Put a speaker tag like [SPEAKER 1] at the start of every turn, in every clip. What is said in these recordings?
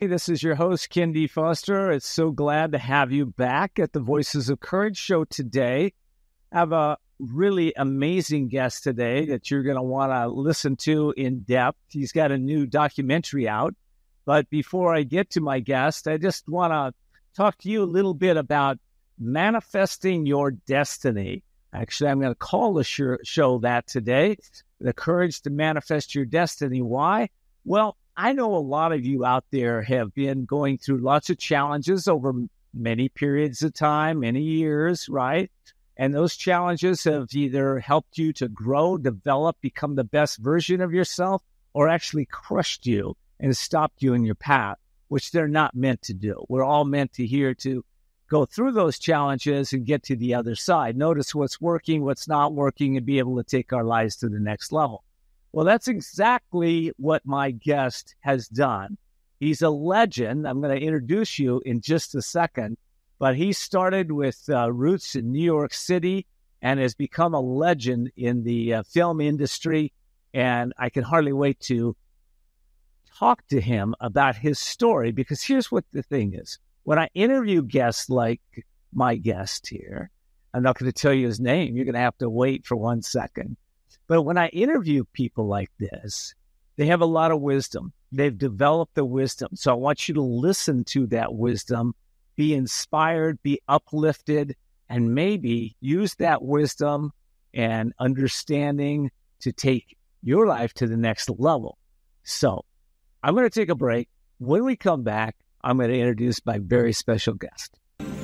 [SPEAKER 1] This is your host, Ken D. Foster. It's so glad to have you back at the Voices of Courage show today. I have a really amazing guest today that you're going to want to listen to in depth. He's got a new documentary out. But before I get to my guest, I just want to talk to you a little bit about manifesting your destiny. Actually, I'm going to call the show that today, The Courage to Manifest Your Destiny. Why? Well, I know a lot of you out there have been going through lots of challenges over many periods of time, many years, right? And those challenges have either helped you to grow, develop, become the best version of yourself, or actually crushed you and stopped you in your path, which they're not meant to do. We're all meant to here to go through those challenges and get to the other side. Notice what's working, what's not working, and be able to take our lives to the next level. Well, that's exactly what my guest has done. He's a legend. I'm going to introduce you in just a second, but he started with roots in New York City and has become a legend in the film industry, and I can hardly wait to talk to him about his story, because here's what the thing is. When I interview guests like my guest here, I'm not going to tell you his name. You're going to have to wait for 1 second. But when I interview people like this, they have a lot of wisdom. They've developed the wisdom. So I want you to listen to that wisdom, be inspired, be uplifted, and maybe use that wisdom and understanding to take your life to the next level. So I'm going to take a break. When we come back, I'm going to introduce my very special guest.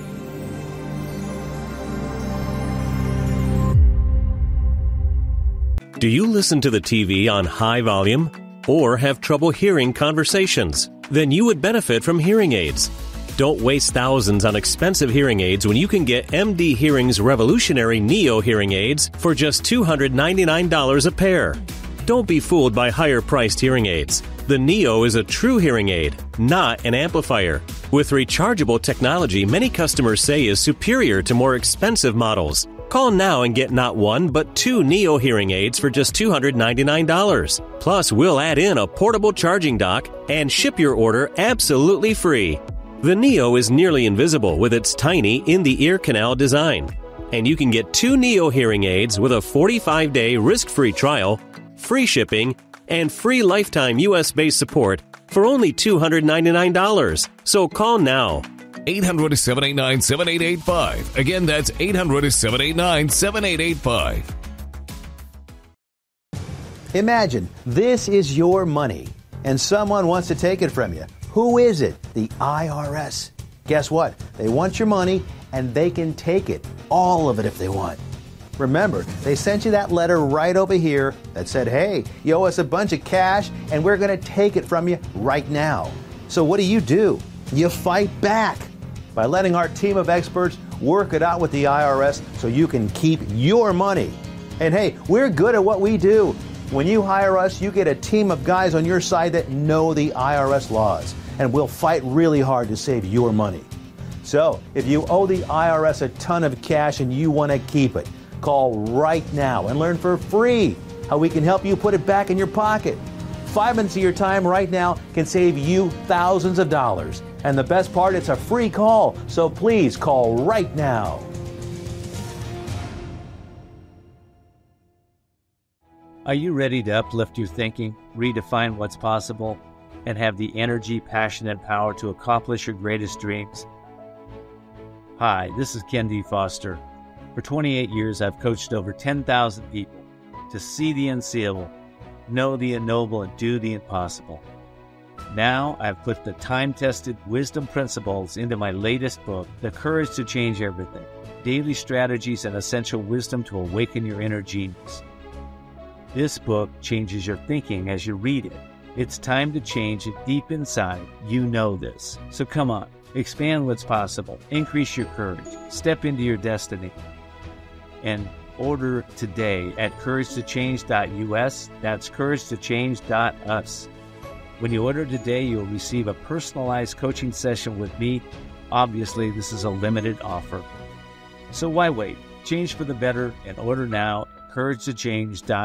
[SPEAKER 2] Do you listen to the TV on high volume or have trouble hearing conversations? Then you would benefit from hearing aids. Don't waste thousands on expensive hearing aids when you can get MD Hearing's revolutionary Neo hearing aids for just $299 a pair. Don't be fooled by higher-priced hearing aids. The Neo is a true hearing aid, not an amplifier. With rechargeable technology many customers say is superior to more expensive models. Call now and get not one, but 2 Neo hearing aids for just $299. Plus, we'll add in a portable charging dock and ship your order absolutely free. The Neo is nearly invisible with its tiny in-the-ear canal design. And you can get 2 Neo hearing aids with a 45-day risk-free trial, free shipping, and free lifetime U.S.-based support for only $299. So call now.
[SPEAKER 3] 800-789-7885. Again, that's 800-789-7885.
[SPEAKER 4] Imagine this is your money and someone wants to take it from you. Who is it? The IRS. Guess what? They want your money and they can take it, all of it if they want. Remember, they sent you that letter right over here that said, hey, you owe us a bunch of cash and we're going to take it from you right now. So what do? You fight back by letting our team of experts work it out with the IRS so you can keep your money. And hey, we're good at what we do. When you hire us, you get a team of guys on your side that know the IRS laws, and we'll fight really hard to save your money. So, if you owe the IRS a ton of cash and you want to keep it, call right now and learn for free how we can help you put it back in your pocket. 5 minutes of your time right now can save you thousands of dollars. And the best part, it's a free call. So please call right now.
[SPEAKER 1] Are you ready to uplift your thinking, redefine what's possible, and have the energy, passion, and power to accomplish your greatest dreams? Hi, this is Ken D. Foster. For 28 years, I've coached over 10,000 people to see the unseeable, know the unknowable, and do the impossible. Now, I've put the time-tested wisdom principles into my latest book, The Courage to Change Everything, Daily Strategies and Essential Wisdom to Awaken Your Inner Genius. This book changes your thinking as you read it. It's time to change it deep inside. You know this. So come on, expand what's possible, increase your courage, step into your destiny, and order today at couragetochange.us. That's couragetochange.us. When you order today, you'll receive a personalized coaching session with me. Obviously, this is a limited offer. So why wait? Change for the better and order now at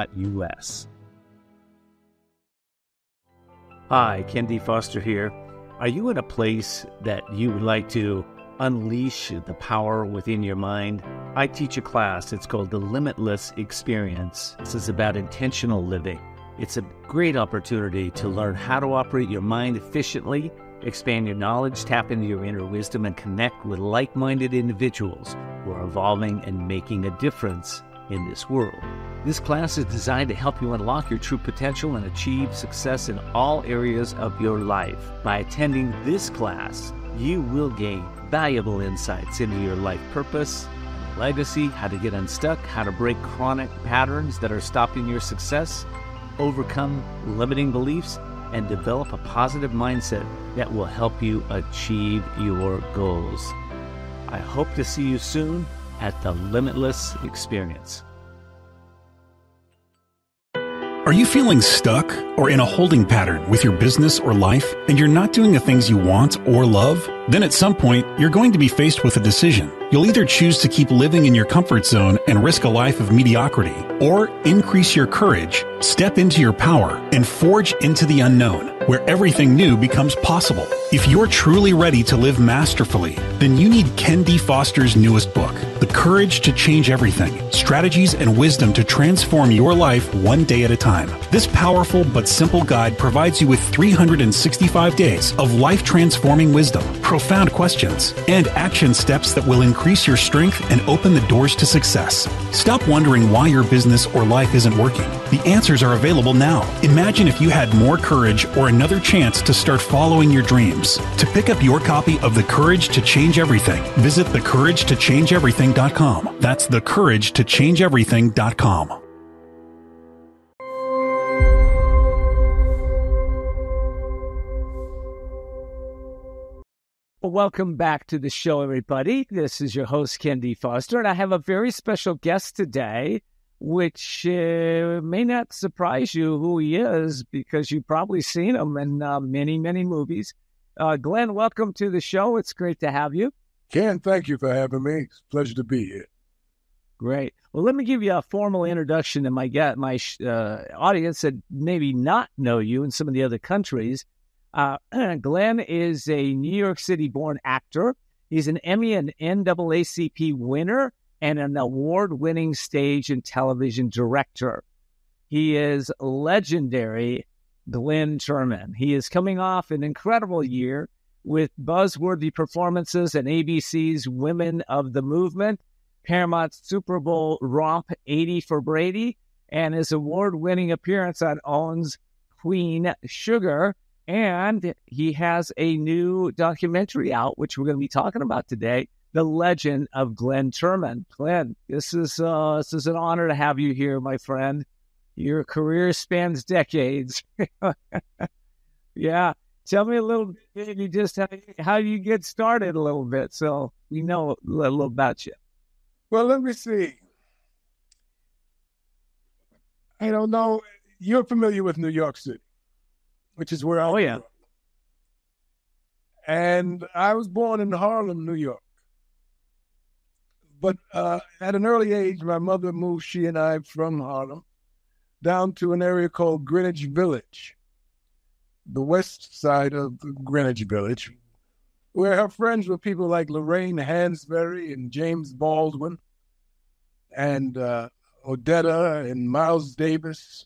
[SPEAKER 1] couragetochange.us. Hi, Ken D. Foster here. Are you in a place that you would like to unleash the power within your mind? I teach a class. It's called The Limitless Experience. This is about intentional living. It's a great opportunity to learn how to operate your mind efficiently, expand your knowledge, tap into your inner wisdom, and connect with like-minded individuals who are evolving and making a difference in this world. This class is designed to help you unlock your true potential and achieve success in all areas of your life. By attending this class, you will gain valuable insights into your life purpose, legacy, how to get unstuck, how to break chronic patterns that are stopping your success, overcome limiting beliefs, and develop a positive mindset that will help you achieve your goals. I hope to see you soon at the Limitless Experience.
[SPEAKER 3] Are you feeling stuck or in a holding pattern with your business or life and you're not doing the things you want or love? Then at some point, you're going to be faced with a decision. You'll either choose to keep living in your comfort zone and risk a life of mediocrity, or increase your courage, step into your power, and forge into the unknown, where everything new becomes possible. If you're truly ready to live masterfully, then you need Ken D. Foster's newest book, The Courage to Change Everything: Strategies and Wisdom to Transform Your Life One Day at a Time. This powerful but simple guide provides you with 365 days of life-transforming wisdom, profound questions, and action steps that will increase your strength and open the doors to success. Stop wondering why your business or life isn't working. The answers are available now. Imagine if you had more courage or another chance to start following your dreams. To pick up your copy of The Courage to Change Everything, visit thecouragetochangeeverything.com. That's thecouragetochangeeverything.com.
[SPEAKER 1] Well, welcome back to the show, everybody. This is your host, Ken D. Foster, and I have a very special guest today, which may not surprise you who he is, because you've probably seen him in many, many movies. Glenn, welcome to the show. It's great to have you.
[SPEAKER 5] Ken, thank you for having me. It's a pleasure to be here.
[SPEAKER 1] Great. Well, let me give you a formal introduction to my audience that maybe not know you in some of the other countries. Glenn is a New York City-born actor. He's an Emmy and NAACP winner and an award-winning stage and television director. He is legendary Glenn Turman. He is coming off an incredible year with buzzworthy performances in ABC's Women of the Movement, Paramount's Super Bowl romp 80 for Brady, and his award-winning appearance on Owen's Queen Sugar. And he has a new documentary out, which we're going to be talking about today, The Legend of Glenn Turman. Glenn, this is an honor to have you here, my friend. Your career spans decades. Yeah. Tell me a little bit, maybe just how you get started a little bit, so we know a little about you.
[SPEAKER 5] Well, let me see. I don't know. You're familiar with New York City, which is where I grew up. And I was born in Harlem, New York. But at an early age, my mother moved she and I from Harlem down to an area called Greenwich Village, the west side of Greenwich Village, where her friends were people like Lorraine Hansberry and James Baldwin and Odetta and Miles Davis.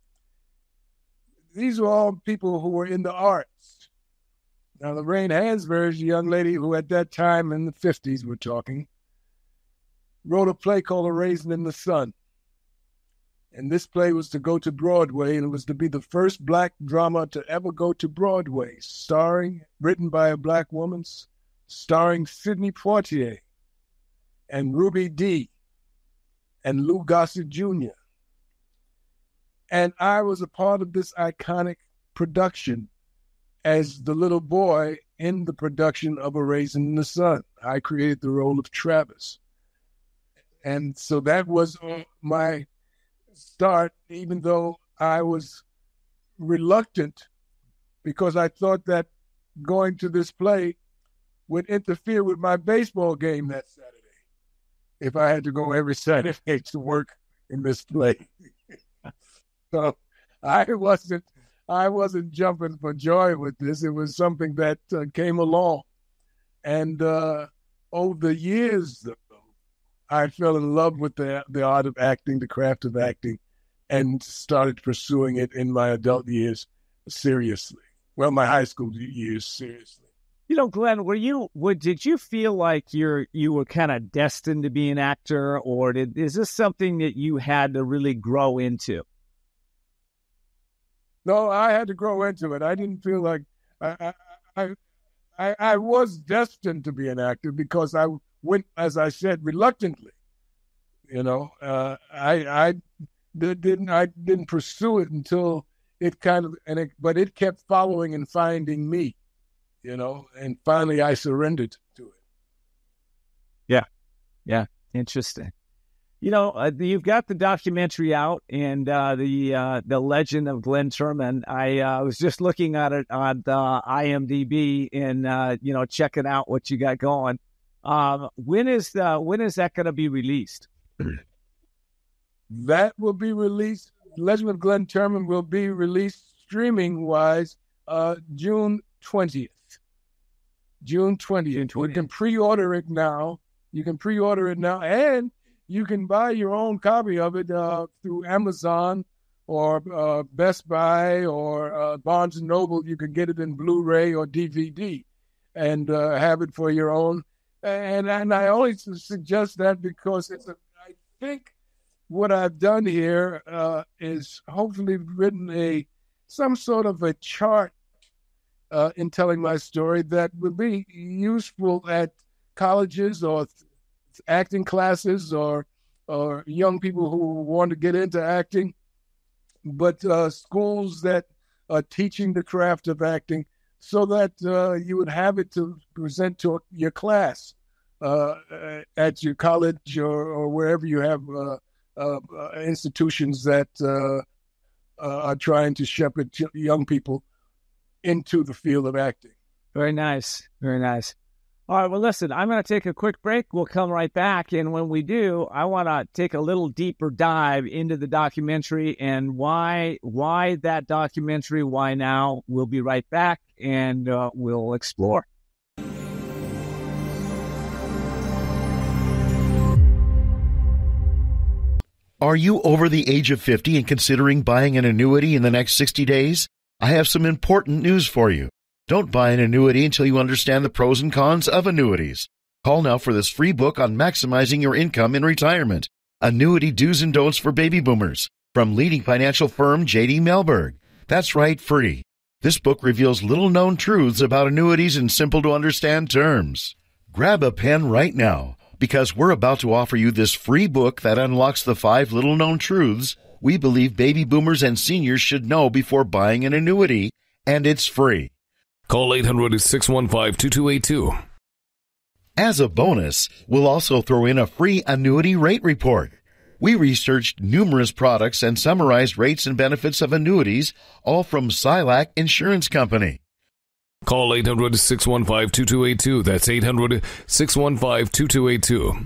[SPEAKER 5] These were all people who were in the arts. Now, Lorraine Hansberry is a young lady who at that time, in the 50s we're talking, wrote a play called A Raisin in the Sun. And this play was to go to Broadway, and it was to be the first black drama to ever go to Broadway, written by a black woman, starring Sidney Poitier and Ruby Dee and Lou Gossett Jr. And I was a part of this iconic production as the little boy in the production of A Raisin in the Sun. I created the role of Travis. And so that was my start, even though I was reluctant because I thought that going to this play would interfere with my baseball game that Saturday if I had to go every Saturday to work in this play. So I I wasn't jumping for joy with this. It was something that came along. And over the years, though, I fell in love with the art of acting, the craft of acting, and started pursuing it in my adult years seriously. Well, my high school years seriously.
[SPEAKER 1] You know, Glenn, did you feel like you were kind of destined to be an actor, or is this something that you had to really grow into?
[SPEAKER 5] No, I had to grow into it. I didn't feel like I was destined to be an actor because I went, as I said, reluctantly. You know, I didn't pursue it until it but it kept following and finding me. You know, and finally I surrendered to it.
[SPEAKER 1] Yeah, interesting. You know, you've got the documentary out, and the Legend of Glenn Turman. I was just looking at it on the IMDb and checking out what you got going. When is that going to be released?
[SPEAKER 5] That will be released. Legend of Glenn Turman will be released streaming wise June 20th. June 20th. You can pre-order it now. And you can buy your own copy of it through Amazon or Best Buy or Barnes & Noble. You can get it in Blu-ray or DVD and have it for your own. And I only suggest that because I think what I've done here is hopefully written some sort of a chart in telling my story that would be useful at colleges or acting classes or young people who want to get into acting, but schools that are teaching the craft of acting so that you would have it to present to your class at your college or wherever you have institutions that are trying to shepherd young people into the field of acting.
[SPEAKER 1] Very nice. Very nice. All right, well, listen, I'm going to take a quick break. We'll come right back. And when we do, I want to take a little deeper dive into the documentary and why that documentary, why now. We'll be right back, and we'll explore.
[SPEAKER 6] Are you over the age of 50 and considering buying an annuity in the next 60 days? I have some important news for you. Don't buy an annuity until you understand the pros and cons of annuities. Call now for this free book on maximizing your income in retirement. Annuity Do's and Don'ts for Baby Boomers from leading financial firm J.D. Mellberg. That's right, free. This book reveals little-known truths about annuities in simple-to-understand terms. Grab a pen right now because we're about to offer you this free book that unlocks the 5 little-known truths we believe baby boomers and seniors should know before buying an annuity, and it's free.
[SPEAKER 7] Call 800-615-2282.
[SPEAKER 6] As a bonus, we'll also throw in a free annuity rate report. We researched numerous products and summarized rates and benefits of annuities, all from Silac Insurance Company.
[SPEAKER 7] Call 800-615-2282. That's 800-615-2282.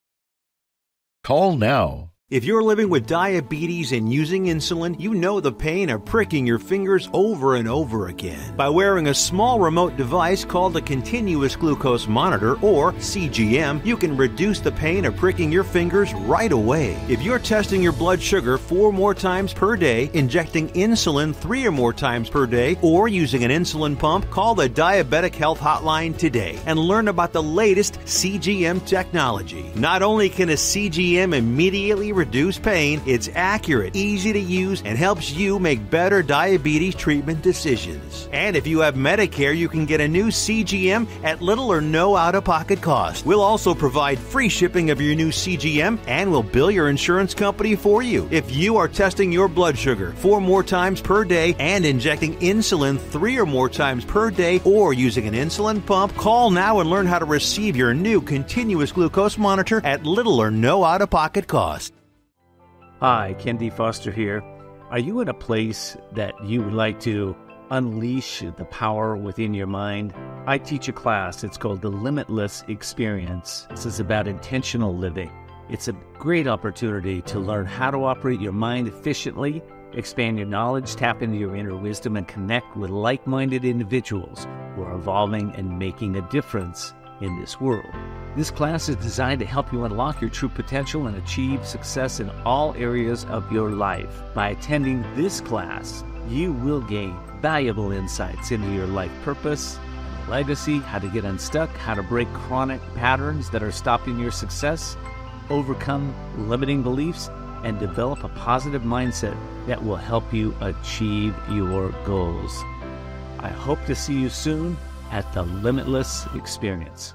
[SPEAKER 6] Call now.
[SPEAKER 4] If you're living with diabetes and using insulin, you know the pain of pricking your fingers over and over again. By wearing a small remote device called a continuous glucose monitor, or CGM, you can reduce the pain of pricking your fingers right away. If you're testing your blood sugar 4 more times per day, injecting insulin 3 or more times per day, or using an insulin pump, call the Diabetic Health Hotline today and learn about the latest CGM technology. Not only can a CGM immediately reduce pain, it's accurate, easy to use, and helps you make better diabetes treatment decisions. And if you have Medicare, you can get a new CGM at little or no out-of-pocket cost. We'll also provide free shipping of your new CGM, and we'll bill your insurance company for you. If you are testing your blood sugar 4 more times per day and injecting insulin 3 or more times per day, or using an insulin pump, call now and learn how to receive your new continuous glucose monitor at little or no out-of-pocket cost.
[SPEAKER 8] Hi, Ken D. Foster here. Are you in a place that you would like to unleash the power within your mind? I teach a class. It's called The Limitless Experience. This is about intentional living. It's a great opportunity to learn how to operate your mind efficiently Expand your knowledge, tap into your inner wisdom, and connect with like-minded individuals who are evolving and making a difference in this world. This class is designed to help you unlock your true potential and achieve success in all areas of your life. By attending this class, you will gain valuable insights into your life purpose, legacy, how to get unstuck, how to break chronic patterns that are stopping your success, overcome limiting beliefs, and develop a positive mindset that will help you achieve your goals. I hope to see you soon at the Limitless Experience.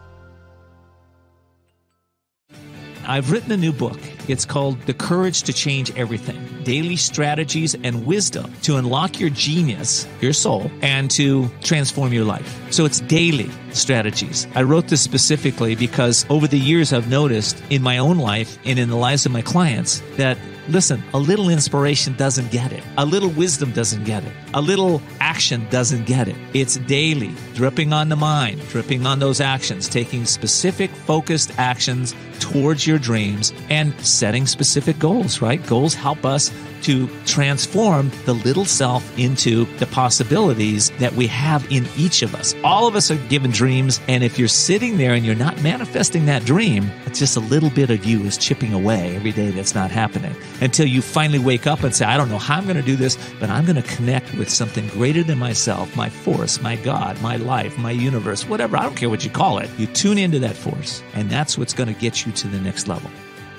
[SPEAKER 9] I've written a new book. It's called The Courage to Change Everything: Daily Strategies and Wisdom to Unlock Your Genius, your soul, and to transform your life. So it's daily strategies. I wrote this specifically because over the years I've noticed in my own life and in the lives of my clients that, listen, a little inspiration doesn't get it. A little wisdom doesn't get it. A little action doesn't get it. It's daily, dripping on the mind, dripping on those actions, taking specific focused actions towards your dreams and setting specific goals, right? Goals help us to transform the little self into the possibilities that we have in each of us. All of us are given dreams, and if you're sitting there and you're not manifesting that dream, it's just a little bit of you is chipping away every day that's not happening until you finally wake up and say, I don't know how I'm going to do this, but I'm going to connect with something greater than myself, my force, my God, my life, my universe, whatever. I don't care what you call it. You tune into that force, and that's what's going to get you to the next level.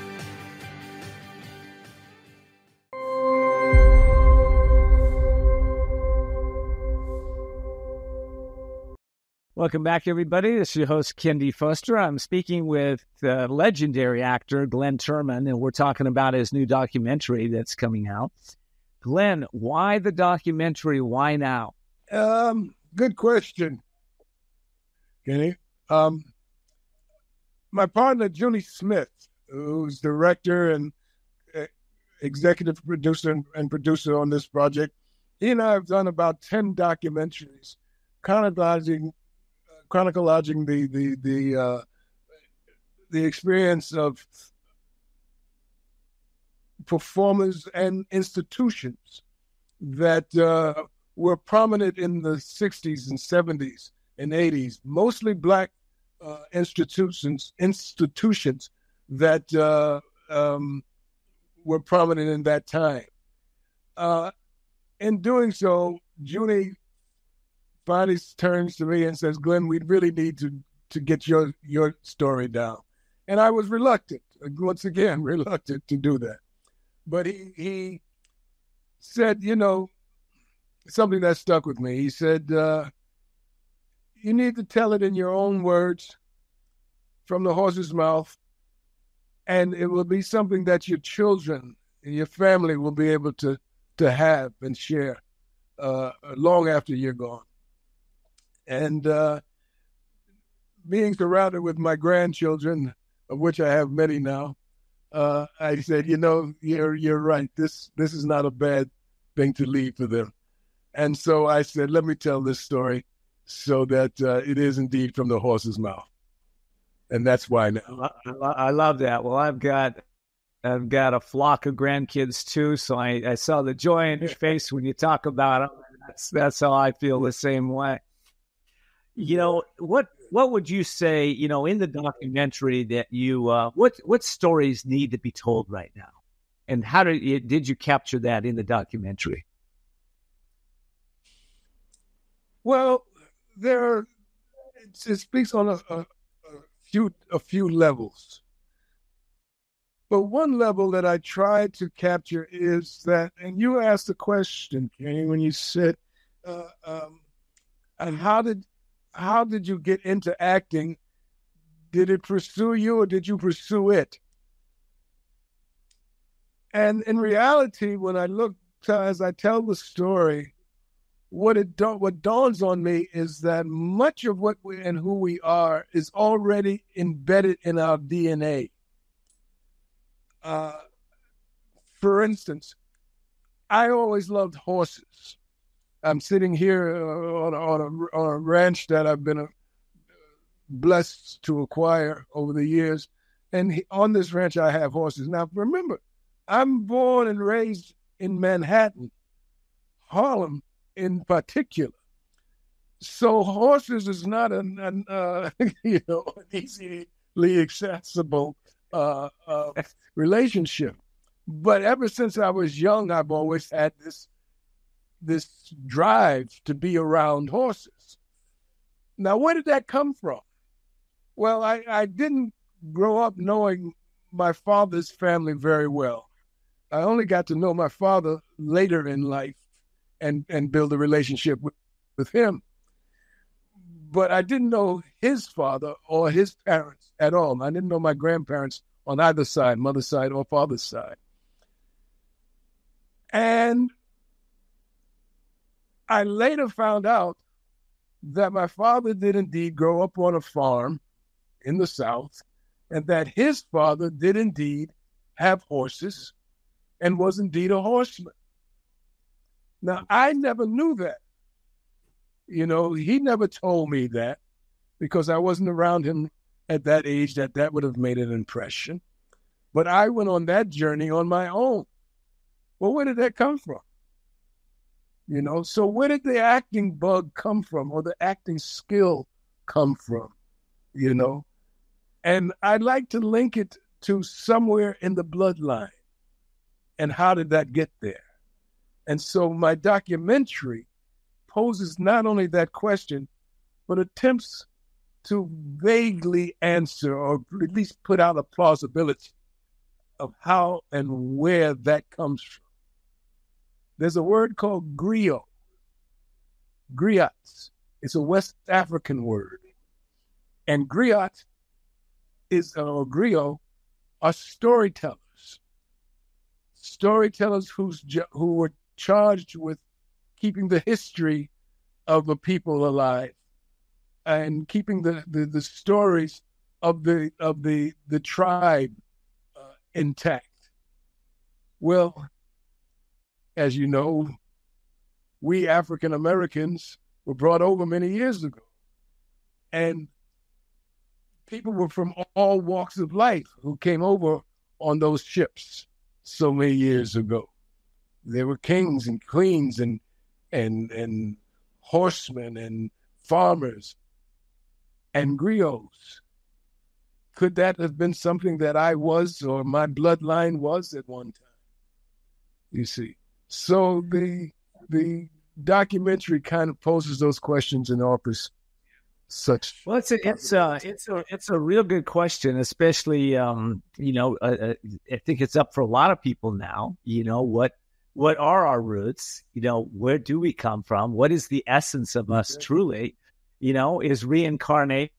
[SPEAKER 1] Welcome back, everybody. This is your host, Ken D. Foster. I'm speaking with legendary actor Glenn Turman, and we're talking about his new documentary that's coming out. Glenn, why the documentary? Why now?
[SPEAKER 5] Good question, Kenny. My partner, Junie Smith, who's director and executive producer and producer on this project, he and I have done about 10 documentaries, chronicling the experience of performers and institutions that were prominent in the 60s and 70s and 80s, mostly Black institutions that were prominent in that time. In doing so, Junie finally turns to me and says, Glenn, we really need to get your story down. And I was reluctant, once again, reluctant to do that. But he said, something that stuck with me. He said, you need to tell it in your own words from the horse's mouth, and it will be something that your children and your family will be able to have and share long after you're gone. And being surrounded with my grandchildren, of which I have many now, I said, you're right. This is not a bad thing to leave for them. And so I said, let me tell this story so that it is indeed from the horse's mouth. And that's why now.
[SPEAKER 1] I love that. Well, I've got a flock of grandkids too, so I saw the joy in your face when you talk about them. That's how I feel the same way. What would you say, in the documentary that you, what stories need to be told right now? And how did you capture that in the documentary?
[SPEAKER 5] Well, it speaks on a few levels. But one level that I tried to capture is that, and you asked the question, Kenny, when you said, and how did you get into acting? Did it pursue you or did you pursue it? And in reality, when I look as I tell the story, what dawns on me is that much of what we and who we are is already embedded in our DNA. For instance, I always loved horses. I'm sitting here on a ranch that I've been blessed to acquire over the years. And on this ranch, I have horses. Now, remember, I'm born and raised in Manhattan, Harlem in particular. So horses is not an easily accessible relationship. But ever since I was young, I've always had this drive to be around horses. Now, where did that come from? Well, I didn't grow up knowing my father's family very well. I only got to know my father later in life and build a relationship with him. But I didn't know his father or his parents at all. I didn't know my grandparents on either side, mother's side or father's side. And I later found out that my father did indeed grow up on a farm in the South, and that his father did indeed have horses and was indeed a horseman. Now, I never knew that. You know, he never told me that because I wasn't around him at that age that would have made an impression. But I went on that journey on my own. Well, where did that come from? You know, so where did the acting bug come from, or the acting skill come from, you know? And I'd like to link it to somewhere in the bloodline. And how did that get there? And so my documentary poses not only that question, but attempts to vaguely answer, or at least put out a plausibility of how and where that comes from. There's a word called griot. Griots. It's a West African word. And griot or griot are storytellers. Storytellers who were charged with keeping the history of a people alive and keeping the stories of the tribe intact. Well, as you know, we African Americans were brought over many years ago, and people were from all walks of life who came over on those ships so many years ago. There were kings and queens and horsemen and farmers and griots. Could that have been something that I was, or my bloodline was at one time? You see. So the documentary kind of poses those questions and offers such.
[SPEAKER 1] Well, it's a real good question, especially I think it's up for a lot of people now. You know, what are our roots? You know, where do we come from? What is the essence of us truly? You know, is reincarnation?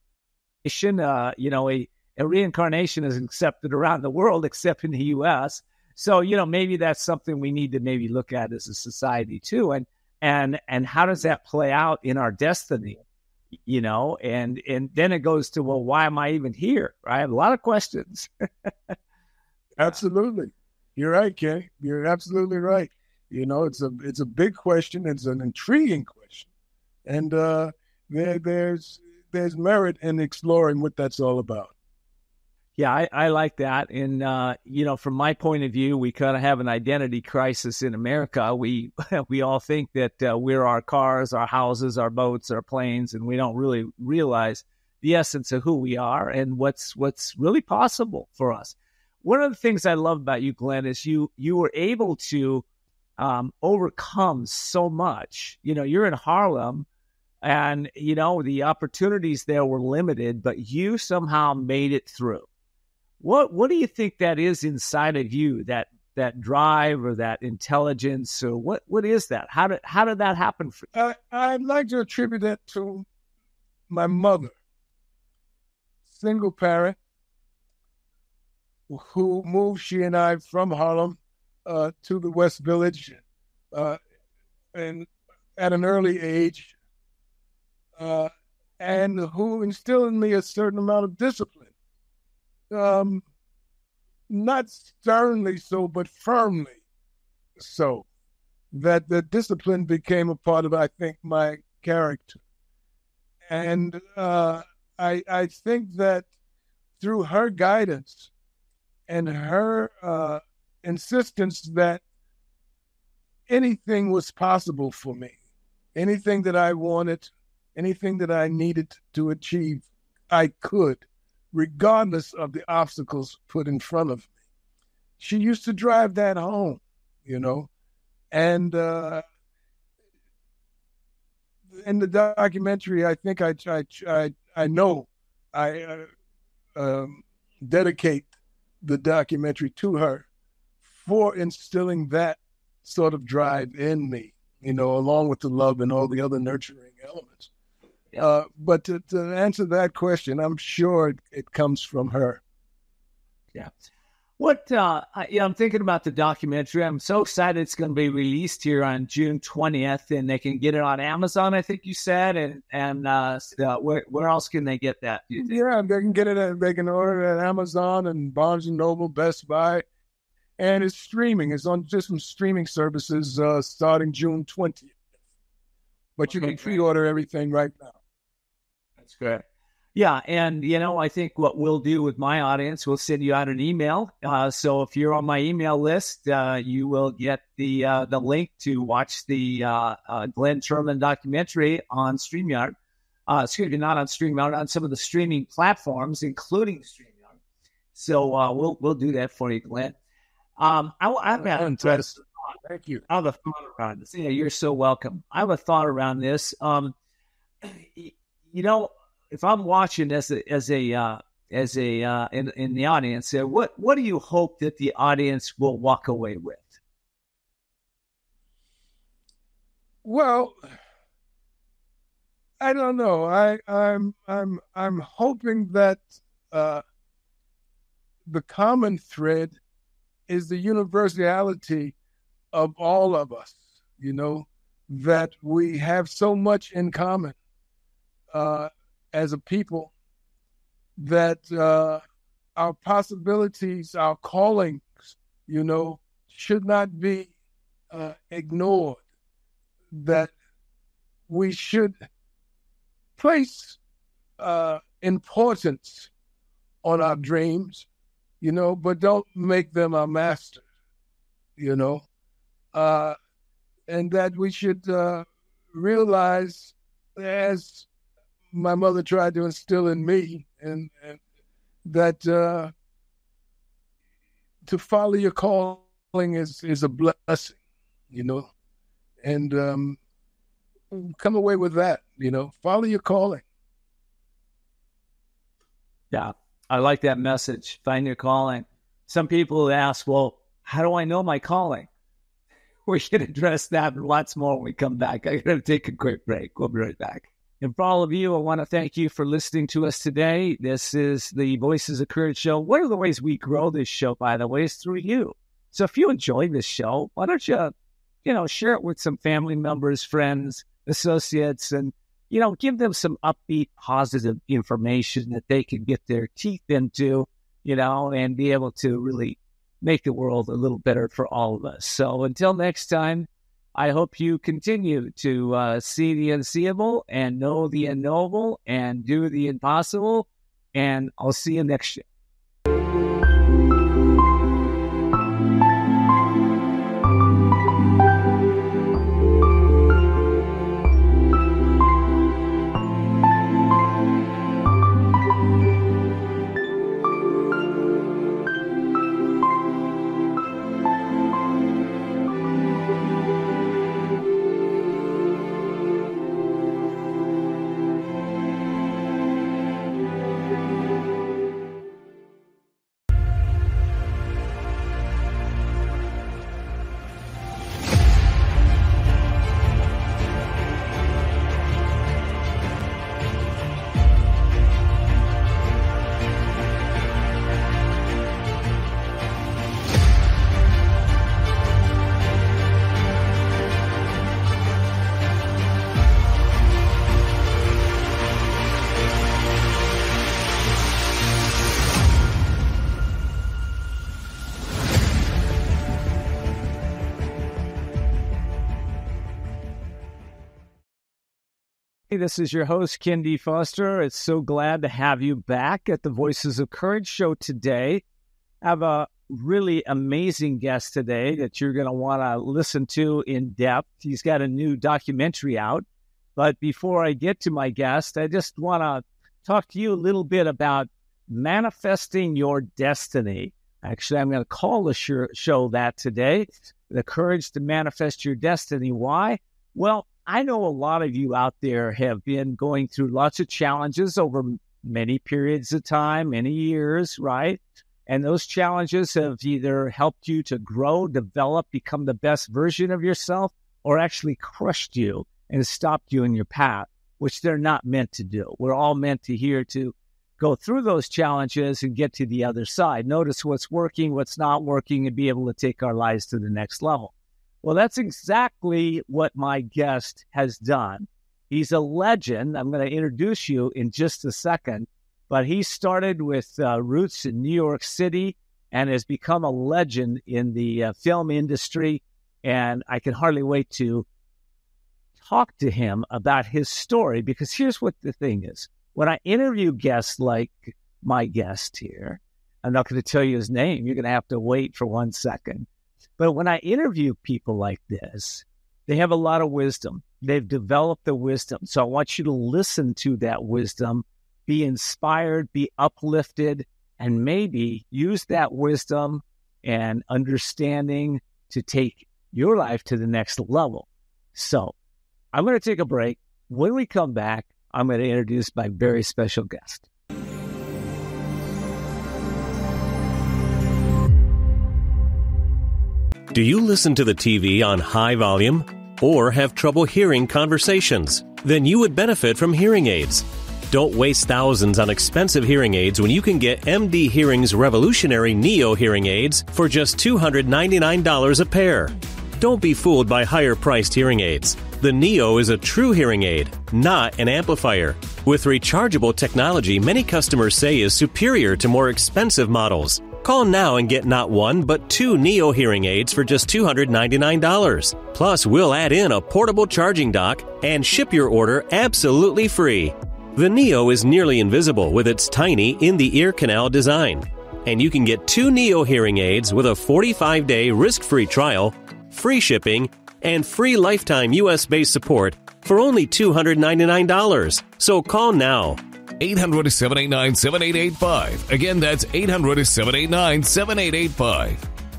[SPEAKER 1] A reincarnation is accepted around the world, except in the U.S. So, you know, maybe that's something we need to maybe look at as a society too. And how does that play out in our destiny? You know, and then it goes to, well, why am I even here? I have a lot of questions.
[SPEAKER 5] Absolutely. You're right, Kay. You're absolutely right. You know, it's a big question. It's an intriguing question. And there's merit in exploring what that's all about.
[SPEAKER 1] Yeah, I like that. And, from my point of view, we kind of have an identity crisis in America. We all think that we're our cars, our houses, our boats, our planes, and we don't really realize the essence of who we are and what's really possible for us. One of the things I love about you, Glenn, is you were able to overcome so much. You know, you're in Harlem, and, you know, the opportunities there were limited, but you somehow made it through. What do you think that is inside of you, that drive or that intelligence, or what is that? How did that happen for you?
[SPEAKER 5] I'd like to attribute that to my mother, single parent, who moved, she and I, from Harlem to the West Village, and at an early age, and who instilled in me a certain amount of discipline. Not sternly so, but firmly so, that the discipline became a part of, I think, my character. And I think that through her guidance and her insistence that anything was possible for me. Anything that I wanted, anything that I needed to achieve, I could, regardless of the obstacles put in front of me. She used to drive that home, you know, and in the documentary, I think I dedicate the documentary to her for instilling that sort of drive in me, you know, along with the love and all the other nurturing elements. But to answer that question, I'm sure it comes from her.
[SPEAKER 1] Yeah. What, I'm thinking about the documentary. I'm so excited it's going to be released here on June 20th, and they can get it on Amazon, I think you said, and where else can they get that?
[SPEAKER 5] Yeah, they can get it. They can order it at Amazon and Barnes & Noble, Best Buy, and it's streaming. It's on just some streaming services starting June 20th. But you can pre-order everything right now.
[SPEAKER 1] That's great. Yeah, and, you know, I think what we'll do with my audience, we'll send you out an email. So if you're on my email list, you will get the link to watch the Glenn Turman documentary on StreamYard. Excuse me, not on StreamYard, on some of the streaming platforms, including StreamYard. So we'll do that for you, Glenn. I've had
[SPEAKER 5] Thank you.
[SPEAKER 1] I have a thought around this. Yeah, you're so welcome. I have a thought around this. You know, if I'm watching in the audience, what do you hope that the audience will walk away with?
[SPEAKER 5] Well, I don't know. I'm hoping that the common thread is the universality of all of us. You know, that we have so much in common. As a people, that our possibilities, our callings, you know, should not be ignored, that we should place importance on our dreams, you know, but don't make them our master, you know, and that we should realize, as my mother tried to instill in me, and that to follow your calling is a blessing, you know, and come away with that, you know, follow your calling.
[SPEAKER 1] Yeah, I like that message. Find your calling. Some people ask, well, how do I know my calling? We should address that and lots more when we come back. I'm going to take a quick break. We'll be right back. And for all of you, I want to thank you for listening to us today. This is the Voices of Courage show. One of the ways we grow this show, by the way, is through you. So if you enjoy this show, why don't you, share it with some family members, friends, associates, and, give them some upbeat, positive information that they can get their teeth into, and be able to really make the world a little better for all of us. So until next time, I hope you continue to see the unseeable and know the unknowable and do the impossible. And I'll see you next year. This is your host, Ken D. Foster. It's so glad to have you back at the Voices of Courage show today. I have a really amazing guest today that you're going to want to listen to in depth. He's got a new documentary out. But before I get to my guest, I just want to talk to you a little bit about manifesting your destiny. Actually, I'm going to call the show that today, The Courage to Manifest Your Destiny. Why? Well, I know a lot of you out there have been going through lots of challenges over many periods of time, many years, right? And those challenges have either helped you to grow, develop, become the best version of yourself, or actually crushed you and stopped you in your path, which they're not meant to do. We're all meant to go through those challenges and get to the other side. Notice what's working, what's not working, and be able to take our lives to the next level. Well, that's exactly what my guest has done. He's a legend. I'm going to introduce you in just a second, but he started with roots in New York City and has become a legend in the film industry. And I can hardly wait to talk to him about his story, because here's what the thing is. When I interview guests like my guest here, I'm not going to tell you his name. You're going to have to wait for 1 second. But when I interview people like this, they have a lot of wisdom. They've developed the wisdom. So I want you to listen to that wisdom, be inspired, be uplifted, and maybe use that wisdom and understanding to take your life to the next level. So I'm going to take a break. When we come back, I'm going to introduce my very special guest.
[SPEAKER 2] Do you listen to the TV on high volume or have trouble hearing conversations? Then you would benefit from hearing aids. Don't waste thousands on expensive hearing aids when you can get MD Hearing's revolutionary Neo hearing aids for just $299 a pair. Don't be fooled by higher-priced hearing aids. The Neo is a true hearing aid, not an amplifier. With rechargeable technology many customers say is superior to more expensive models. Call now and get not one, but 2 Neo hearing aids for just $299. Plus, we'll add in a portable charging dock and ship your order absolutely free. The Neo is nearly invisible with its tiny in-the-ear canal design. And you can get 2 Neo hearing aids with a 45-day risk-free trial, free shipping, and free lifetime U.S.-based support for only $299. So call now.
[SPEAKER 7] 800-789-7885. Again, that's 800-789-7885.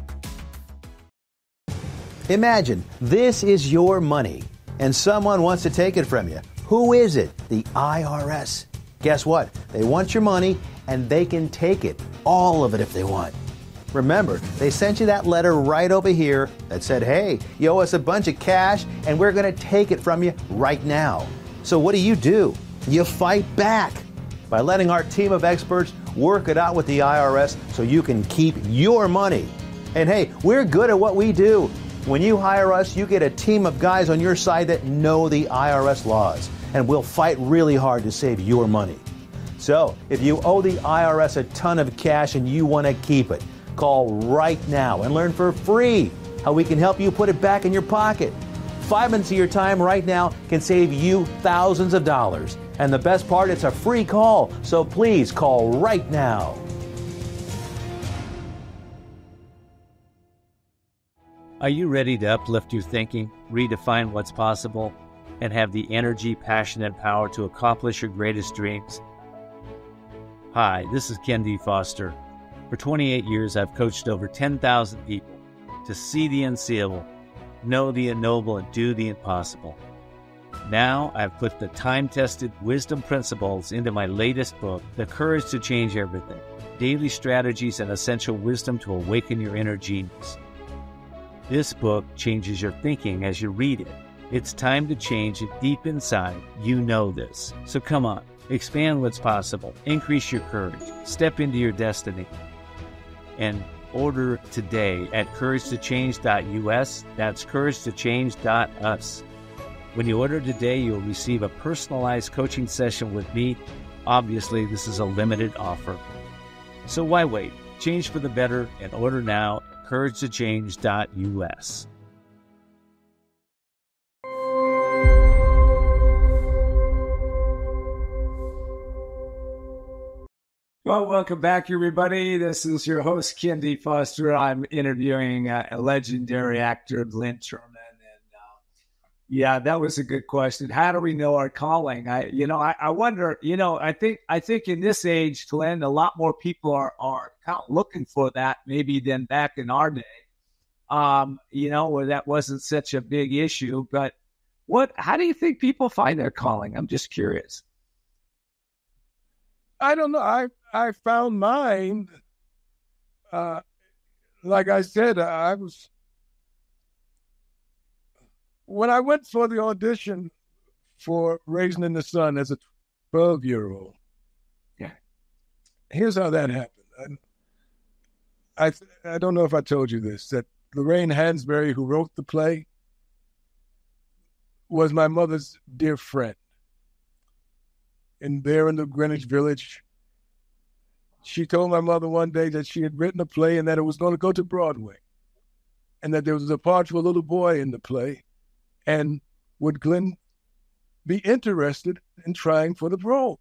[SPEAKER 4] Imagine this is your money and someone wants to take it from you. Who is it? The IRS. Guess what? They want your money and they can take it, all of it if they want. Remember, they sent you that letter right over here that said, hey, you owe us a bunch of cash and we're going to take it from you right now. So what do? You fight back by letting our team of experts work it out with the IRS so you can keep your money. And hey, we're good at what we do. When you hire us, you get a team of guys on your side that know the IRS laws, and we'll fight really hard to save your money. So if you owe the IRS a ton of cash and you want to keep it, call right now and learn for free how we can help you put it back in your pocket. 5 minutes of your time right now can save you thousands of dollars. And the best part, it's a free call. So please call right now.
[SPEAKER 8] Are you ready to uplift your thinking, redefine what's possible, and have the energy, passion, and power to accomplish your greatest dreams? Hi, this is Ken D. Foster. For 28 years, I've coached over 10,000 people to see the unseeable, know the unknowable, and do the impossible. Now, I've put the time-tested wisdom principles into my latest book, The Courage to Change Everything, Daily Strategies and Essential Wisdom to Awaken Your Inner Genius. This book changes your thinking as you read it. It's time to change it deep inside. You know this. So come on, expand what's possible, increase your courage, step into your destiny, and order today at couragetochange.us. That's couragetochange.us. When you order today, you'll receive a personalized coaching session with me. Obviously, this is a limited offer. So why wait? Change for the better and order now at couragetochange.us.
[SPEAKER 1] Well, welcome back, everybody. This is your host, Ken D. Foster. I'm interviewing a legendary actor, Lynn Sherman. Yeah, that was a good question. How do we know our calling? I wonder. I think in this age, Glenn, a lot more people are kind of looking for that maybe than back in our day. Where that wasn't such a big issue. But how do you think people find their calling? I'm just curious.
[SPEAKER 5] I don't know. I found mine. Like I said, when I went for the audition for Raisin in the Sun as a 12-year-old,
[SPEAKER 1] yeah,
[SPEAKER 5] here's how that happened. I don't know if I told you this, that Lorraine Hansberry, who wrote the play, was my mother's dear friend. And there in the Greenwich Village, she told my mother one day that she had written a play and that it was going to go to Broadway, and that there was a part for a little boy in the play. And would Glenn be interested in trying for the role?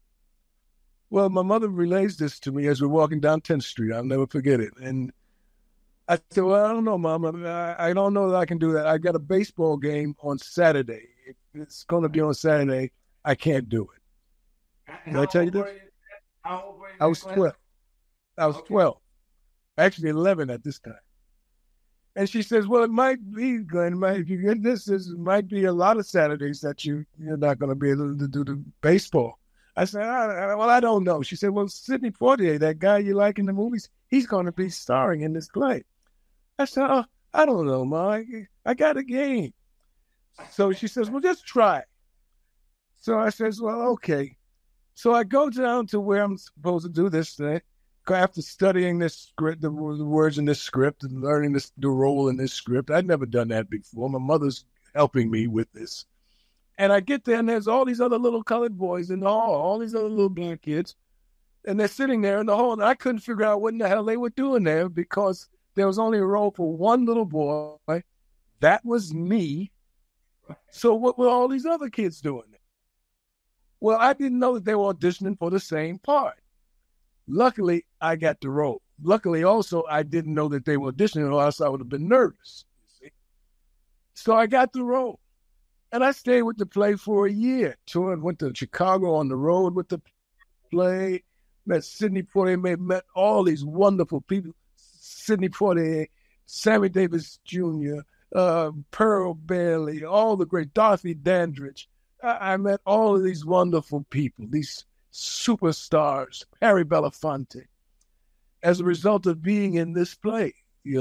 [SPEAKER 5] Well, my mother relays this to me as we're walking down 10th Street. I'll never forget it. And I said, well, I don't know, Mom. I don't know that I can do that. I got a baseball game on Saturday. If it's going to be on Saturday, I can't do it. Did I tell you this?
[SPEAKER 1] How old were you?
[SPEAKER 5] I was 12. I was 12. Actually 11 at this time. And she says, well, it might be, Glenn, if you get this, it might be a lot of Saturdays that you're not going to be able to do the baseball. I said, well, I don't know. She said, well, Sidney Poitier, that guy you like in the movies, he's going to be starring in this play. I said, oh, I don't know, Ma. I got a game. So she says, well, just try. So I says, well, okay. So I go down to where I'm supposed to do this thing. After studying this script, the words in this script, and learning the role in this script, I'd never done that before. My mother's helping me with this. And I get there, and there's all these other little colored boys in the hall, all these other little black kids, and they're sitting there in the hall, and I couldn't figure out what in the hell they were doing there because there was only a role for one little boy. That was me. So what were all these other kids doing there? Well, I didn't know that they were auditioning for the same part. Luckily, I got the role. Luckily, also, I didn't know that they were auditioning, or else I would have been nervous. You see? So I got the role. And I stayed with the play for a year. Toured, went to Chicago on the road with the play, met Sidney Poitier, met all these wonderful people. Sidney Poitier, Sammy Davis Jr., Pearl Bailey, all the great Dorothy Dandridge. I met all of these wonderful people, these superstars, Harry Belafonte, as a result of being in this play,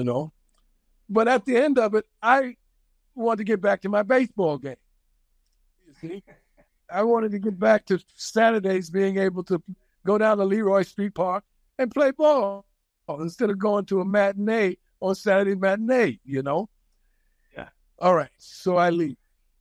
[SPEAKER 5] But at the end of it, I wanted to get back to my baseball game. You see? I wanted to get back to Saturdays being able to go down to Leroy Street Park and play ball instead of going to a matinee on Saturday matinee,
[SPEAKER 1] Yeah.
[SPEAKER 5] All right, so I leave.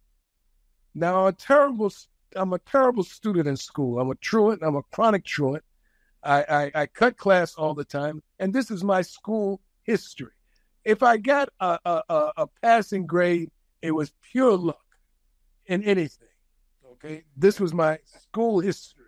[SPEAKER 5] Now, I'm a terrible student in school. I'm a truant. I'm a chronic truant. I cut class all the time, and this is my school history. If I got a passing grade, it was pure luck in anything, okay? This was my school history.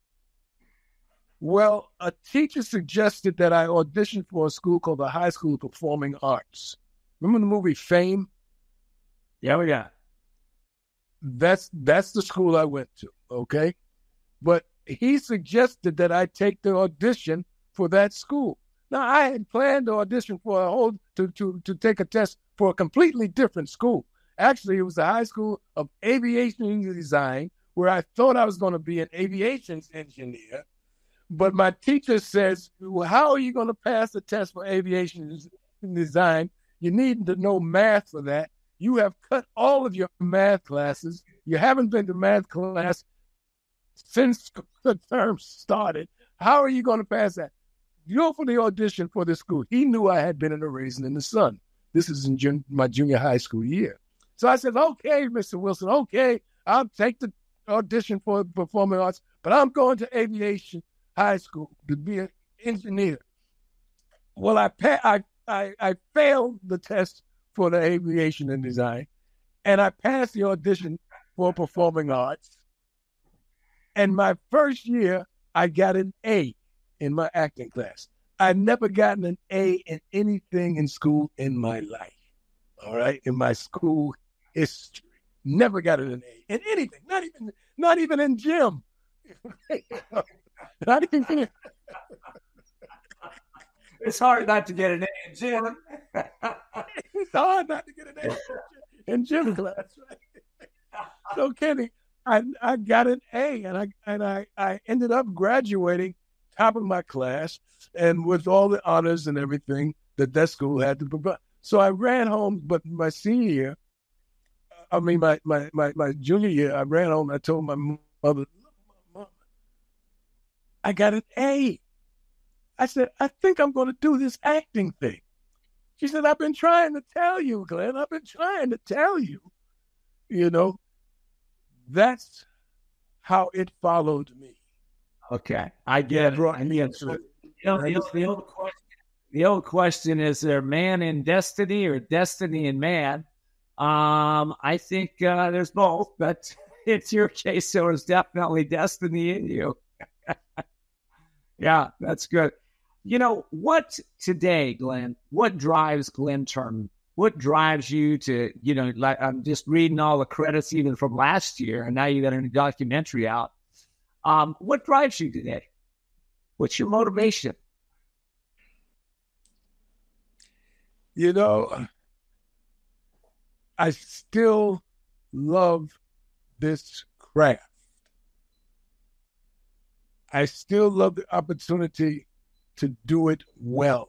[SPEAKER 5] Well, a teacher suggested that I audition for a school called the High School of Performing Arts. Remember the movie Fame?
[SPEAKER 1] Yeah, we got.
[SPEAKER 5] That's the school I went to, okay? But he suggested that I take the audition for that school. Now, I had planned to audition for to take a test for a completely different school. Actually, it was the High School of Aviation Design, where I thought I was going to be an aviation engineer. But my teacher says, well, how are you going to pass the test for aviation design? You need to know math for that. You have cut all of your math classes. You haven't been to math class since the term started. How are you going to pass that? Go for the audition for this school. He knew I had been in a Raisin in the Sun. This is in my junior high school year. So I said, okay, Mr. Wilson, okay, I'll take the audition for performing arts, but I'm going to aviation high school to be an engineer. Well, I failed the test for the aviation and design, and I passed the audition for performing arts. And my first year, I got an A in my acting class. I'd never gotten an A in anything in school in my life. All right, in my school history, never got an A in anything. Not even in gym. Not even.
[SPEAKER 1] It's hard not to get an A in gym.
[SPEAKER 5] It's hard not to get an A in gym class. Right? So Kenny, I got an A, and I ended up graduating top of my class, and with all the honors and everything that school had to provide. So I ran home, but my senior year, my junior year, I ran home. I told my mother, Mom, I got an A. I said, I think I'm going to do this acting thing. She said, I've been trying to tell you, Glenn. I've been trying to tell you. You know, that's how it followed me.
[SPEAKER 1] Okay, I get it. The old question is there man in destiny or destiny in man? I think there's both, but it's your case. There was definitely destiny in you. Yeah, that's good. You know, what today, Glenn, what drives Glenn Turman? What drives you to, you know, like I'm just reading all the credits even from last year, and now you got a new documentary out. What drives you today? What's your motivation?
[SPEAKER 5] You know, I still love this craft. I still love the opportunity to do it well.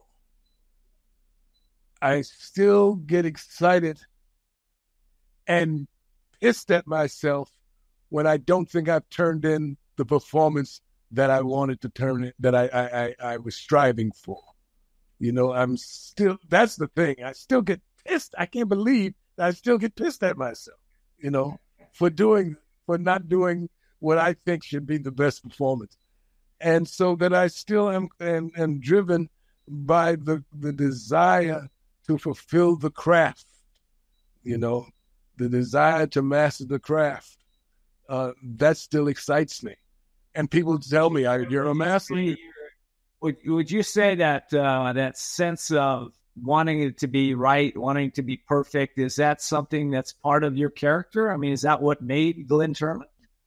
[SPEAKER 5] I still get excited and pissed at myself when I don't think I've turned in the performance that I wanted to turn in, that I was striving for. You know, that's the thing. I still get pissed. I can't believe that I still get pissed at myself, you know, for not doing what I think should be the best performance. And so that I still am driven by the desire to fulfill the craft, you know, the desire to master the craft. That still excites me. And people tell me, you're a master.
[SPEAKER 1] Would you say that that sense of wanting it to be right, wanting to be perfect, is that something that's part of your character? I mean, is that what made Glenn Turman?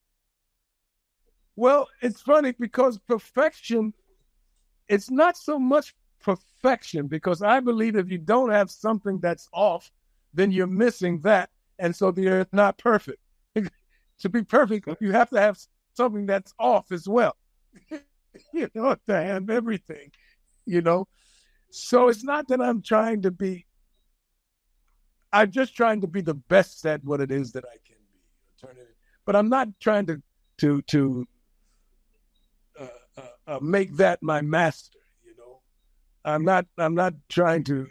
[SPEAKER 5] Well, it's funny because perfection, it's not so much perfection, because I believe if you don't have something that's off, then you're missing that. And so you're not perfect. To be perfect, you have to have something that's off as well. You know, to have everything, you know. So it's not that I'm just trying to be the best at what it is that I can be. But I'm not trying to make that my master, you know. I'm not trying to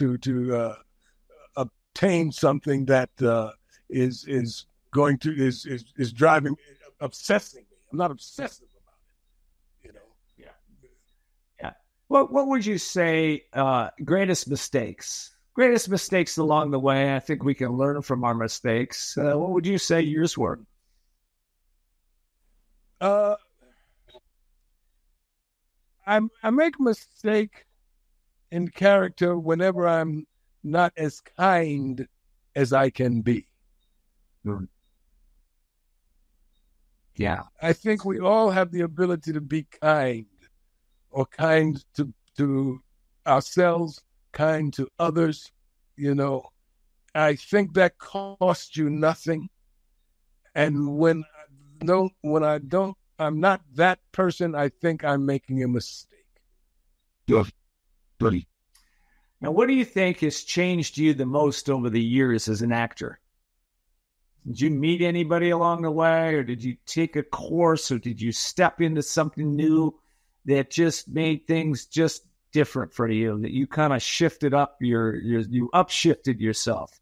[SPEAKER 5] obtain something that is driving, obsessing me. I'm not obsessive about it, you know.
[SPEAKER 1] Yeah. What would you say greatest mistakes along the way? I think we can learn from our mistakes. What would you say yours were?
[SPEAKER 5] I make a mistake in character whenever I'm not as kind as I can be.
[SPEAKER 1] Mm. Yeah.
[SPEAKER 5] I think we all have the ability to be kind, or kind to ourselves, kind to others. You know, I think that costs you nothing. And when I'm not that person, I think I'm making a mistake.
[SPEAKER 1] Now, what do you think has changed you the most over the years as an actor? Did you meet anybody along the way, or did you take a course, or did you step into something new that just made things just different for you, that you kind of shifted up you upshifted yourself?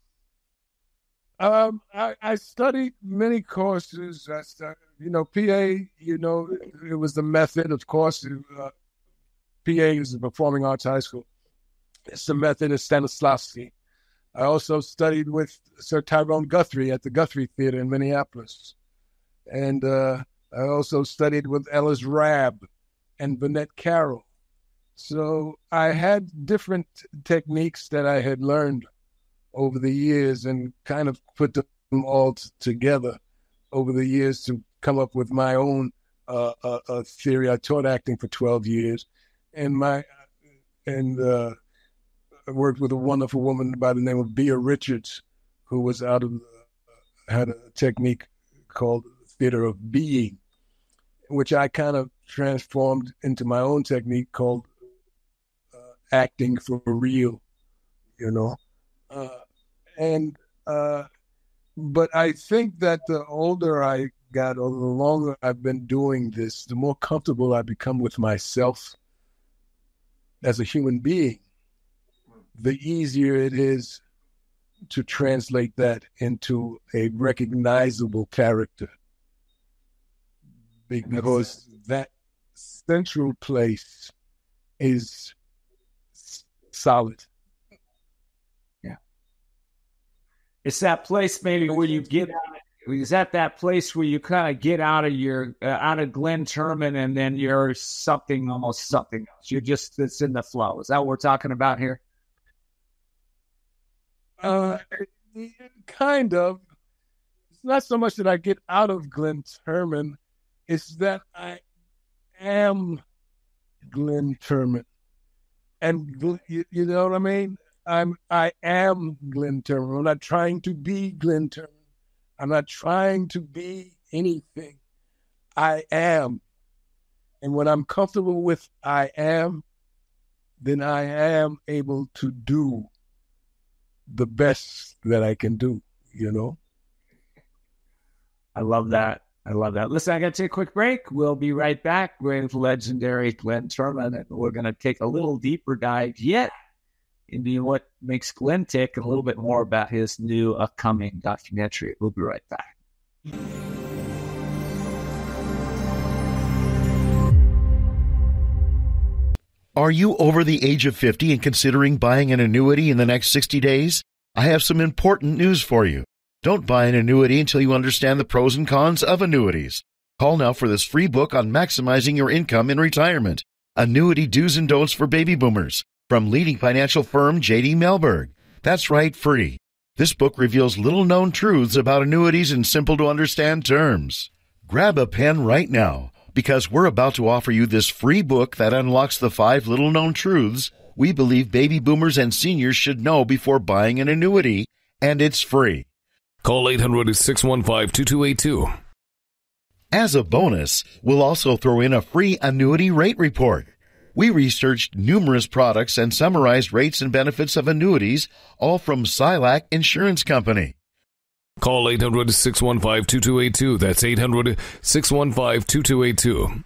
[SPEAKER 5] I studied many courses. I studied, PA, it was the method, of course. PA is the Performing Arts High School. It's the method of Stanislavski. I also studied with Sir Tyrone Guthrie at the Guthrie Theater in Minneapolis. And I also studied with Ellis Rabb and Vinette Carroll. So I had different techniques that I had learned over the years and kind of put them all together over the years to come up with my own theory. I taught acting for 12 years, and I worked with a wonderful woman by the name of Bea Richards, who was had a technique called theater of being, which I kind of transformed into my own technique called acting for real, but I think that the older I got, or the longer I've been doing this, the more comfortable I become with myself as a human being, the easier it is to translate that into a recognizable character. Because that central place is solid.
[SPEAKER 1] Yeah. It's that place maybe where you get out. Is that place where you kind of get out of Glenn Turman and then you're almost something else? It's in the flow. Is that what we're talking about here?
[SPEAKER 5] Kind of. It's not so much that I get out of Glenn Turman, it's that I am Glenn Turman. And you know what I mean? I am Glenn Turman. I'm not trying to be Glenn Turman. I'm not trying to be anything. I am. And when I'm comfortable with I am, then I am able to do the best that I can do,
[SPEAKER 1] I love that. Listen, I got to take a quick break. We'll be right back with legendary Glenn Turman, and we're going to take a little deeper dive yet into what makes Glenn tick and a little bit more about his new upcoming documentary. We'll be right back.
[SPEAKER 6] Are you over the age of 50 and considering buying an annuity in the next 60 days? I have some important news for you. Don't buy an annuity until you understand the pros and cons of annuities. Call now for this free book on maximizing your income in retirement. Annuity Do's and Don'ts for Baby Boomers from leading financial firm J.D. Mellberg. That's right, free. This book reveals little-known truths about annuities in simple-to-understand terms. Grab a pen right now, because we're about to offer you this free book that unlocks the 5 little-known truths we believe baby boomers and seniors should know before buying an annuity, and it's free.
[SPEAKER 7] Call 800-615-2282.
[SPEAKER 6] As a bonus, we'll also throw in a free annuity rate report. We researched numerous products and summarized rates and benefits of annuities, all from Silac Insurance Company.
[SPEAKER 7] Call 800-615-2282. That's 800-615-2282.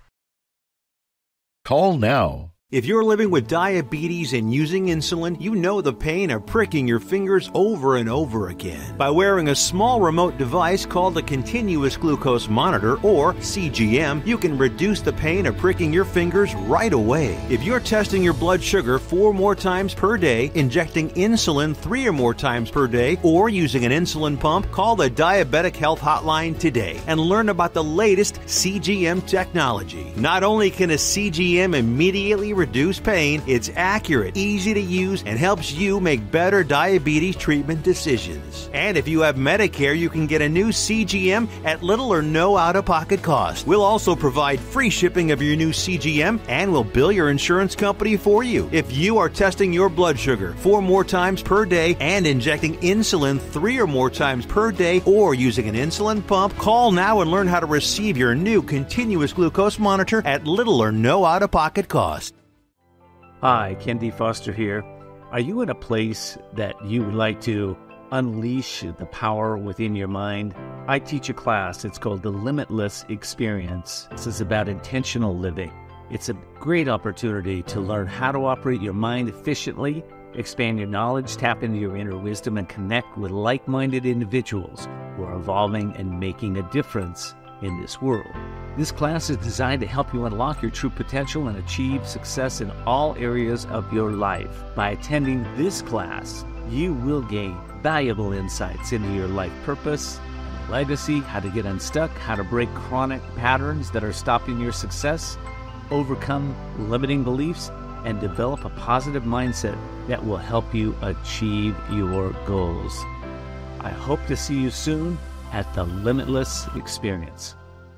[SPEAKER 6] Call now.
[SPEAKER 4] If you're living with diabetes and using insulin, you know the pain of pricking your fingers over and over again. By wearing a small remote device called a continuous glucose monitor, or CGM, you can reduce the pain of pricking your fingers right away. If you're testing your blood sugar 4 more times per day, injecting insulin 3 or more times per day, or using an insulin pump, call the Diabetic Health Hotline today and learn about the latest CGM technology. Not only can a CGM immediately reduce pain, it's accurate, easy to use, and helps you make better diabetes treatment decisions. And if you have Medicare, you can get a new CGM at little or no out-of-pocket cost. We'll also provide free shipping of your new CGM, and we'll bill your insurance company for you. If you are testing your blood sugar 4 more times per day and injecting insulin 3 or more times per day, or using an insulin pump, call now and learn how to receive your new continuous glucose monitor at little or no out-of-pocket cost.
[SPEAKER 8] Hi, Ken D. Foster here. Are you in a place that you would like to unleash the power within your mind? I teach a class. It's called The Limitless Experience. This is about intentional living. It's a great opportunity to learn how to operate your mind efficiently, expand your knowledge, tap into your inner wisdom, and connect with like-minded individuals who are evolving and making a difference in this world. This class is designed to help you unlock your true potential and achieve success in all areas of your life. By attending this class, you will gain valuable insights into your life purpose, legacy, how to get unstuck, how to break chronic patterns that are stopping your success, overcome limiting beliefs, and develop a positive mindset that will help you achieve your goals. I hope to see you soon at the Limitless Experience.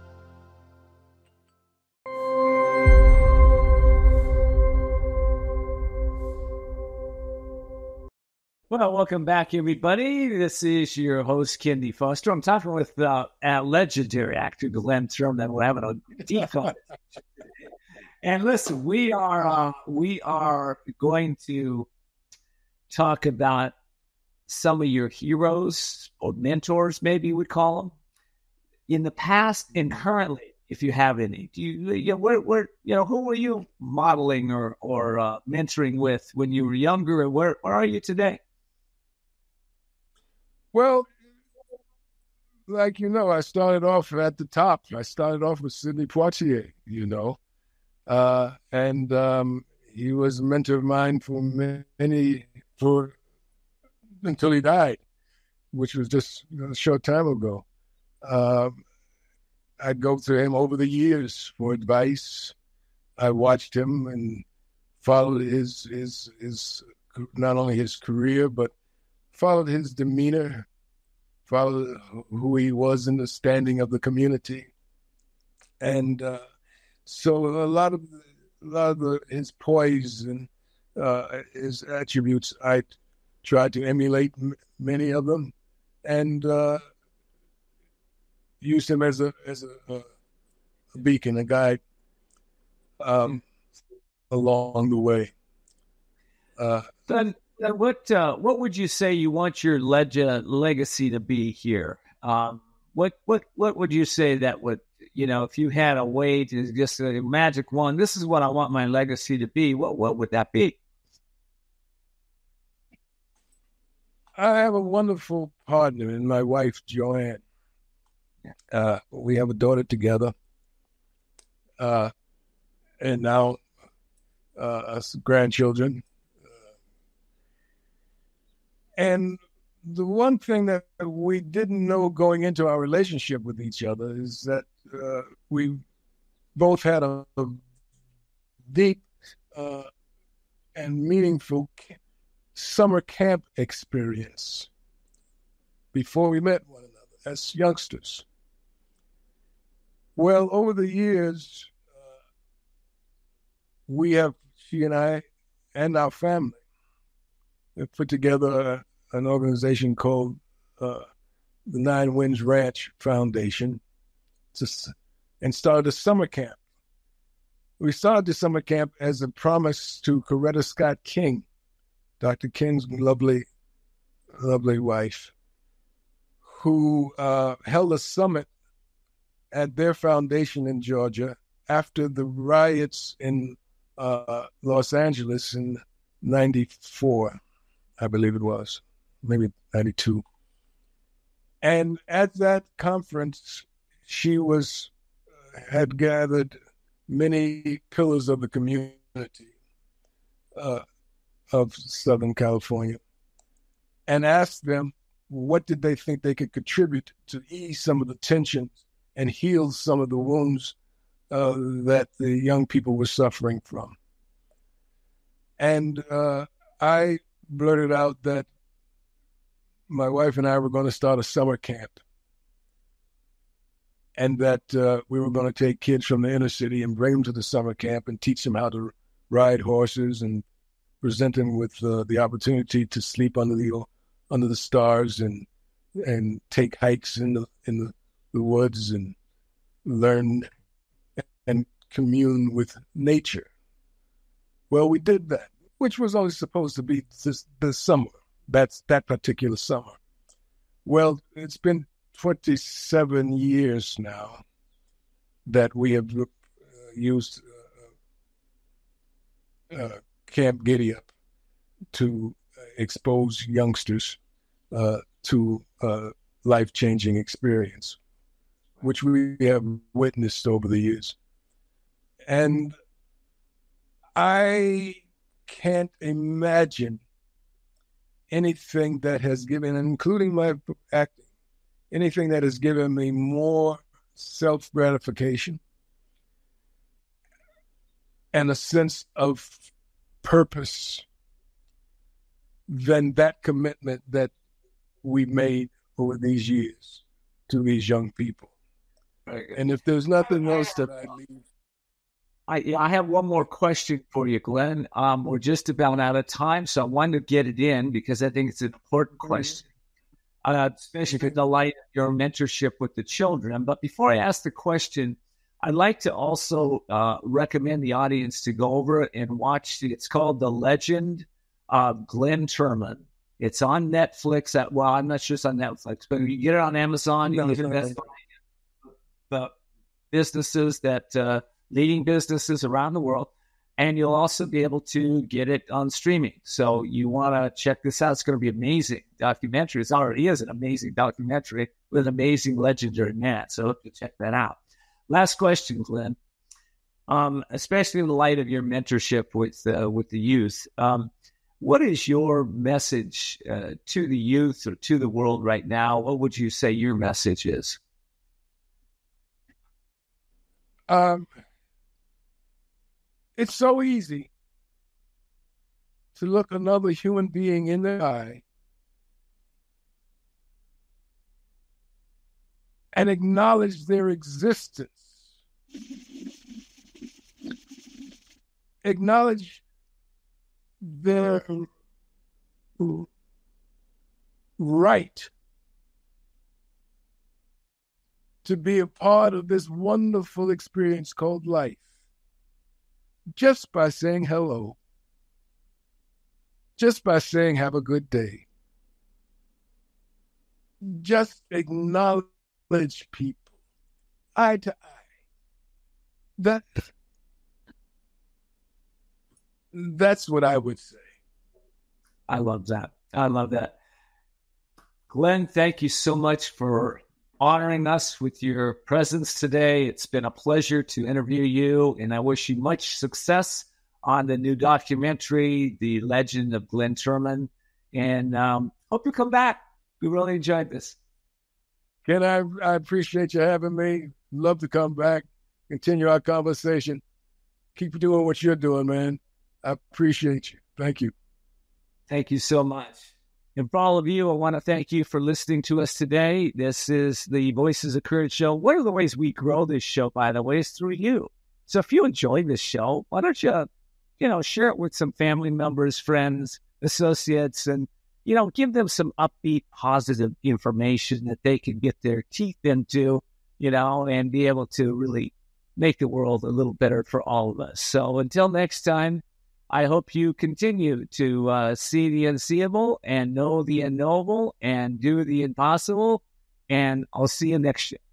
[SPEAKER 8] Well, welcome back, everybody. This is your host, Ken D. Foster. I'm talking with legendary actor Glenn Turman. We're having a deep conversation. And listen, we are going to talk about some of your heroes or mentors, maybe you would call them, in the past and currently, if you have any. Do you who were you modeling or mentoring with when you were younger, and where are you today?
[SPEAKER 5] Well, like I started off at the top. I started off with Sidney Poitier, and he was a mentor of mine until he died, which was just a short time ago. I'd go to him over the years for advice. I watched him and followed his not only his career, but followed his demeanor, followed who he was in the standing of the community. And so a lot of his poise and his attributes, I tried to emulate many of them, and use him as a beacon, a guide along the way.
[SPEAKER 1] What would you say you want your legacy to be here? What would you say that would, if you had a way to just a magic wand, this is what I want my legacy to be, what would that be?
[SPEAKER 5] I have a wonderful partner in my wife, Joanne. We have a daughter together, and now us grandchildren. And the one thing that we didn't know going into our relationship with each other is that we both had a deep and meaningful summer camp experience before we met one another as youngsters. Well, over the years, she and I and our family, have put together an organization called the Nine Winds Ranch Foundation and started a summer camp. We started the summer camp as a promise to Coretta Scott King, Dr. King's lovely wife, who held a summit at their foundation in Georgia after the riots in Los Angeles in 94. I believe it was, maybe 92. And at that conference, she had gathered many pillars of the community of Southern California and asked them what did they think they could contribute to ease some of the tensions and heal some of the wounds that the young people were suffering from. And I blurted out that my wife and I were going to start a summer camp, and that we were going to take kids from the inner city and bring them to the summer camp and teach them how to ride horses and present them with the opportunity to sleep under the stars and take hikes in the woods and learn and commune with nature. Well, we did that, which was only supposed to be this summer. That's that particular summer. Well, it's been 27 years now that we have used Camp Giddy Up to expose youngsters to life-changing experience, which we have witnessed over the years. And I can't imagine anything that has given, including my acting, anything that has given me more self-gratification and a sense of purpose than that commitment that we made over these years to these young people. And if there's nothing else that I leave.
[SPEAKER 1] I have one more question for you, Glenn. We're just about out of time, so I wanted to get it in because I think it's an important question, especially in the light of your mentorship with the children. But before I ask the question, I'd like to also recommend the audience to go over and watch. It's called The Legend of Glenn Turman. It's on Netflix. I'm not sure it's on Netflix, but you get it on Amazon. You can invest in the businesses that leading businesses around the world, and you'll also be able to get it on streaming. So you want to check this out. It's going to be an amazing documentary. It already is an amazing documentary with an amazing legendary man. So hope you check that out. Last question, Glenn. Especially in the light of your mentorship with the youth, what is your message to the youth or to the world right now? What would you say your message is?
[SPEAKER 5] It's so easy to look another human being in the eye and acknowledge their existence. Acknowledge their right to be a part of this wonderful experience called life. Just by saying hello, just by saying have a good day, just acknowledge people, eye to eye. That's what I would say.
[SPEAKER 1] I love that. I love that. Glenn, thank you so much for honoring us with your presence today. It's been a pleasure to interview you, and I wish you much success on the new documentary, The Legend of Glenn Turman, and hope you come back. We really enjoyed this.
[SPEAKER 5] Ken, I appreciate you having me. Love to come back, continue our conversation. Keep doing what you're doing, man. I appreciate you. Thank you.
[SPEAKER 1] Thank you so much. And for all of you, I want to thank you for listening to us today. This is the Voices of Courage show. One of the ways we grow this show, by the way, is through you. So if you enjoy this show, why don't you, share it with some family members, friends, associates, and, give them some upbeat, positive information that they can get their teeth into, and be able to really make the world a little better for all of us. So until next time, I hope you continue to see the unseeable and know the unknowable and do the impossible. And I'll see you next year.